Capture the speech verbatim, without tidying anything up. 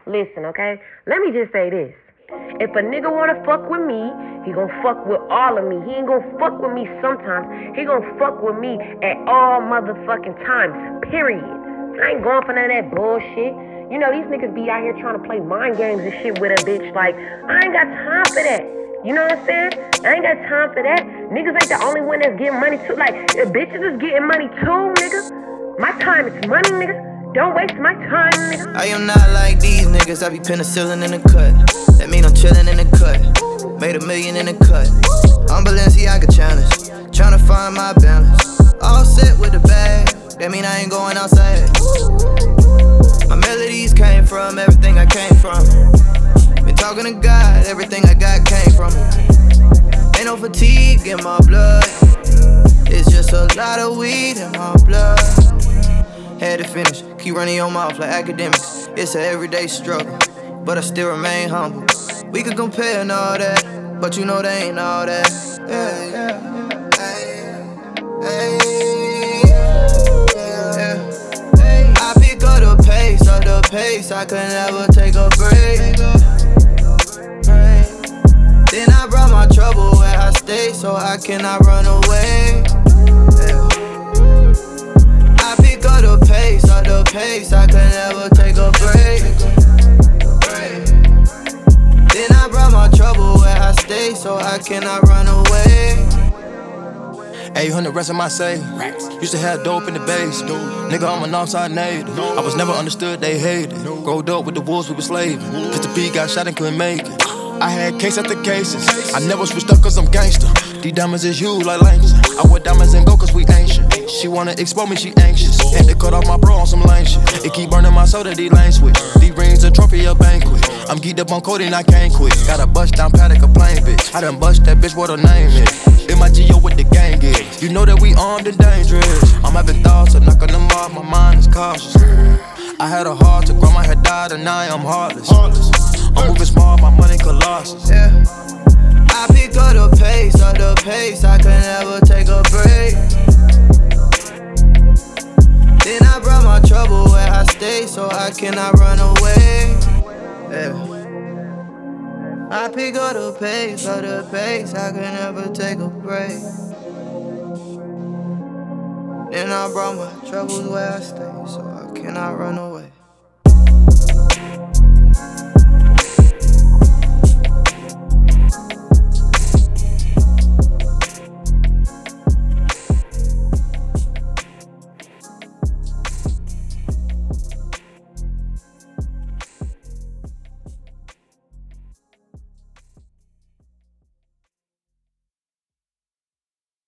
Listen, okay? Let me just say this. If a nigga wanna fuck with me, he gon' fuck with all of me. He ain't gon' fuck with me sometimes. He gon' fuck with me at all motherfucking times, period. I ain't going for none of that bullshit. You know, these niggas be out here trying to play mind games and shit with a bitch. Like, I ain't got time for that. You know what I'm saying? I ain't got time for that. Niggas ain't the only one that's getting money too. Like, if bitches is getting money too, nigga. My time is money, nigga. Don't waste my time, nigga. I am not like these niggas. I be penicillin in the cut. That mean I'm chillin' in the cut. Made a million in the cut. I'm Balenciaga challenge. Tryna find my balance. All set with the bag. That mean I ain't going outside. My melodies came from everything I came from. Been talking to God. Everything I got came from it. Ain't no fatigue in my blood. It's just a lot of weed in my blood. Had to finish, keep running your mouth like academics. It's an everyday struggle, but I still remain humble. We could compare and all that, but you know they ain't all that. Yeah, yeah, hey, hey, yeah. I pick up the pace, up the pace, I could never take a break. Then I brought my trouble where I stay, so I cannot run away. The pace, at the pace, I could never take a break. Then I brought my trouble where I stay, so I cannot run away. eight hundred rest of my savings. Used to have dope in the base. Nigga, I'm an outside native. I was never understood, they hated. Growed up with the wolves, we were slaving. Cause the P got shot and couldn't make it. I had case after cases. I never switched up cause I'm gangster. These diamonds is huge like Langston. I wear diamonds and go cause we ancient. She wanna expose me, she anxious. Had to cut off my bro on some lame shit. It keep burning my soul that these lanes switch. These rings a trophy, a banquet. I'm geeked up on codeine, I can't quit. Got a bust down paddock, a plain bitch. I done bust that bitch, what her name is. In my G O with the gang is. You know that we armed and dangerous. I'm having thoughts of knocking them off, my mind is cautious. I had a heart to grow, my head died and now I'm heartless. I'm moving small, my money colossus. Yeah. I pick up the pace, up the pace, I could never take a break. Then I brought my trouble where I stay, so I cannot run away. Yeah. I pick up the pace, up the pace, I could never take a break. Then I brought my troubles where I stay, so I cannot run away.